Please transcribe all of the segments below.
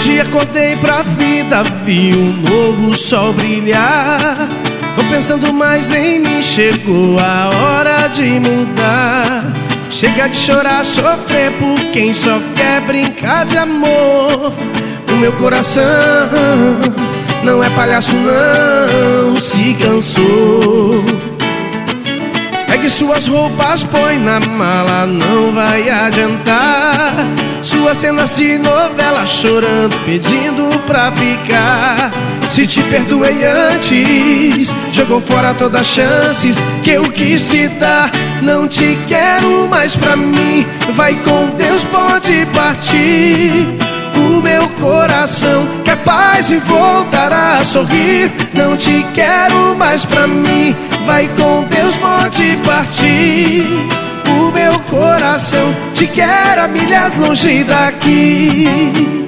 Hoje acordei pra vida, vi um novo sol brilhar. Tô pensando mais em mim, chegou a hora de mudar. Chega de chorar, sofrer por quem só quer brincar de amor. O meu coração não é palhaço não, se cansou. Pegue suas roupas, põe na mala, não vai adiantar. Suas cenas de novela, chorando, pedindo pra ficar. Se te perdoei antes, jogou fora todas as chances que eu quis te dar. Não te quero mais pra mim, vai com Deus, pode partir. O meu coração quer paz e voltar a sorrir. Não te quero mais pra mim, vai com Deus, pode partir. O meu coração te quer a milhas longe daqui.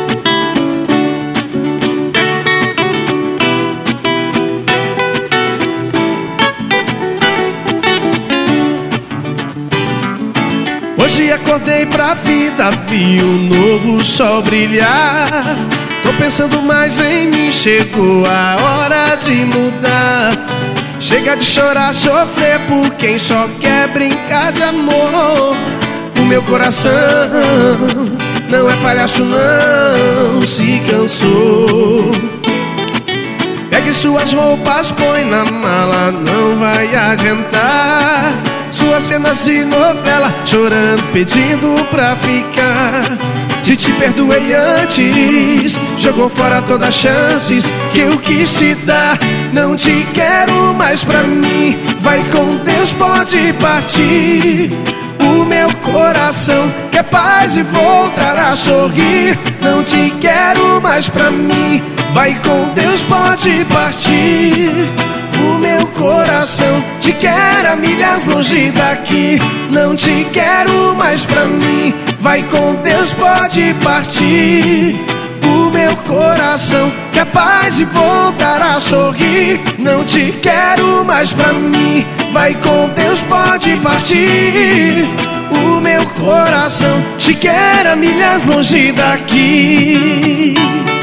Hoje acordei pra vida, vi um novo sol brilhar. Tô pensando mais em mim, chegou a hora de mudar. Chega de chorar, sofrer por quem só quer brincar de amor. O meu coração não é palhaço não, se cansou. Pegue suas roupas, põe na mala, não vai adiantar. Suas cenas de novela, chorando, pedindo pra ficar. Se te perdoei antes, jogou fora todas as chances que eu quis te dar. Não te quero mais pra mim, vai com Deus, pode partir. O meu coração quer paz e voltar a sorrir. Não te quero mais pra mim, vai com Deus, pode partir. O meu coração te quer a milhas longe daqui. Não te quero mais pra mim, vai com Deus, pode partir. O meu coração quer paz e voltar a sorrir. Não te quero mais pra mim, vai com Deus, pode partir. O meu coração te quer a milhas longe daqui.